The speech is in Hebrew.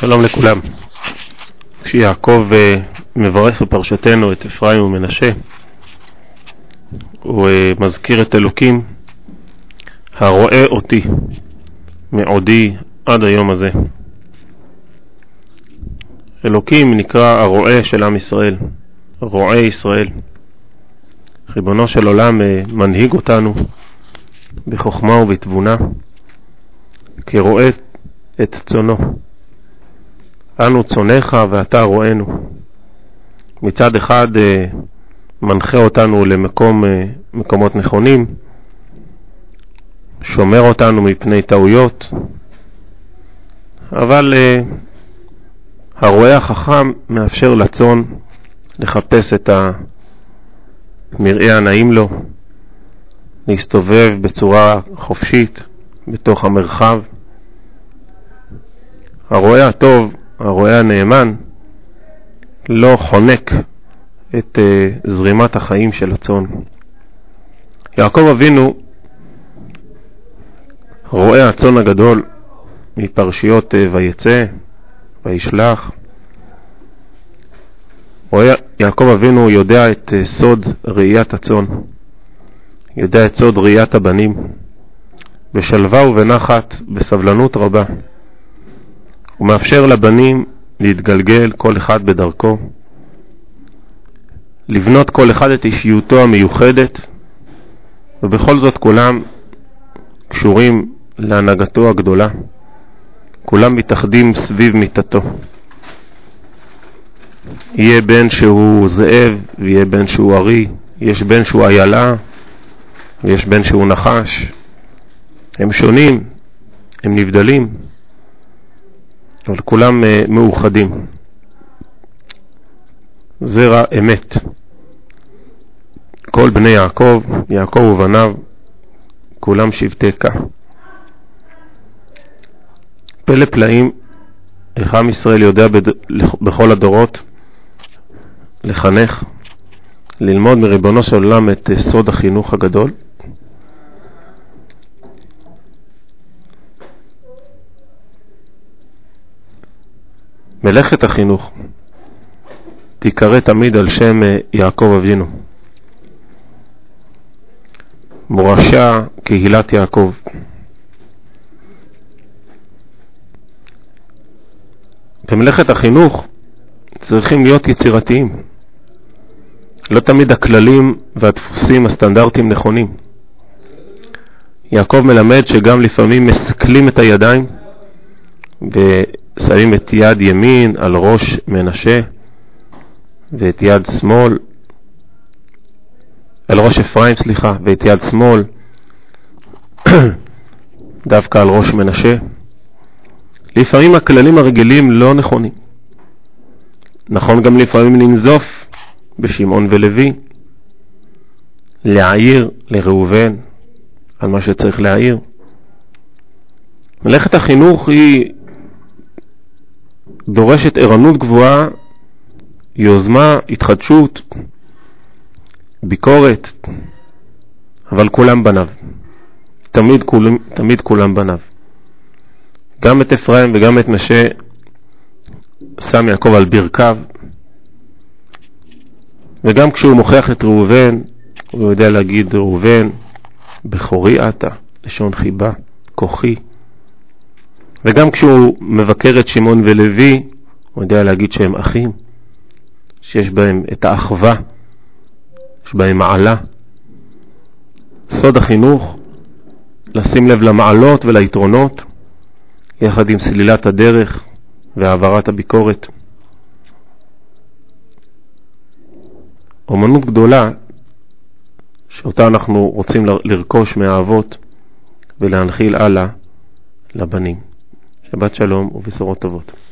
שלום לכולם. כשיעקב מברך בפרשתנו את אפרים ומנשה, הוא מזכיר את אלוקים הרואה אותי מעודי עד היום הזה. אלוקים נקרא הרואה של עם ישראל, רואה ישראל. ריבונו של עולם מנהיג אותנו בחוכמה ובתבונה, כרואה את צונו. אנו צונך ואתה רואינו. מצד אחד מנחה אותנו למקומות נכונים, שומר אותנו מפני טעויות, אבל הרואה החכם מאפשר לצון לחפש את המראה הנעים לו, להסתובב בצורה חופשית בתוך המרחב. הרואה הטוב, הרואה הנאמן, לא חונק את זרימת החיים של הצאן. יעקב אבינו, רואה הצאן הגדול מפרשיות ויצא, וישלח. יעקב אבינו יודע את סוד ראיית הצאן, יודע את סוד ראיית הבנים, בשלווה ובנחת, בסבלנות רבה. הוא מאפשר לבנים להתגלגל כל אחד בדרכו, לבנות כל אחד את אישיותו המיוחדת, ובכל זאת כולם קשורים להנהגתו הגדולה, כולם מתאחדים סביב מיטתו. יהיה בן שהוא זאב ויהיה בן שהוא ארי, יש בן שהוא איילה ויש בן שהוא נחש. הם שונים, הם נבדלים, אבל כולם מאוחדים. זרע אמת. כל בני יעקב, יעקב ובניו, כולם שבטי קה. פלא פלאים, איך עם ישראל יודע בכל הדורות לחנך, ללמוד מריבונו של עולם את סוד החינוך הגדול. מלאכת החינוך תיקרא תמיד על שם יעקב אבינו, מורשה קהילת יעקב. במלאכת החינוך צריכים להיות יצירתיים. לא תמיד הכללים והדפוסים הסטנדרטיים נכונים. יעקב מלמד שגם לפעמים מסכלים את הידיים ושמים את יד ימין על ראש מנשה ואת יד שמאל על ראש אפרים, ואת יד שמאל דווקא על ראש מנשה. לפעמים הכללים הרגילים לא נכונים. נכון גם לפעמים לנזוף בשמעון ולוי, להעיר לראובן על מה שצריך להעיר. מלאכת החינוך היא דורשת ערנות גבוהה, יוזמה, התחדשות, ביקורת, אבל כולם בניו. תמיד כולם בניו. גם את אפרים וגם את מנשה שם יעקב על ברכיו, וגם כשהוא מוכיח את ראובן, הוא יודע להגיד ראובן, בכורי אתה, לשון חיבה, כוחי. וגם כשהוא מבקר את שמעון ולוי, הוא יודע להגיד שהם אחים, שיש בהם את האחווה, יש בהם מעלה. סוד החינוך, לשים לב למעלות וליתרונות, יחד עם סלילת הדרך והעברת הביקורת. אומנות גדולה שאותה אנחנו רוצים לרכוש מהאבות ולהנחיל הלאה לבנים. שבת שלום ובשורות טובות.